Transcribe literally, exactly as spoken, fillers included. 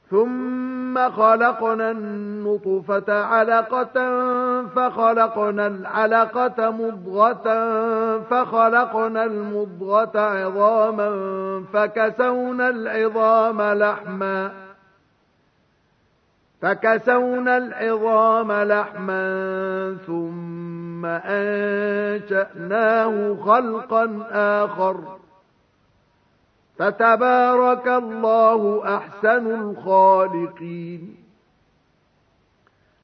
ثم خلقنا النطفة علقة فخلقنا العلقة مضغة فخلقنا المضغة عظاما فكسونا العظام لحما فكسونا العظام لحما ثم أنشأناه خلقا آخر فتبارك الله أحسن الخالقين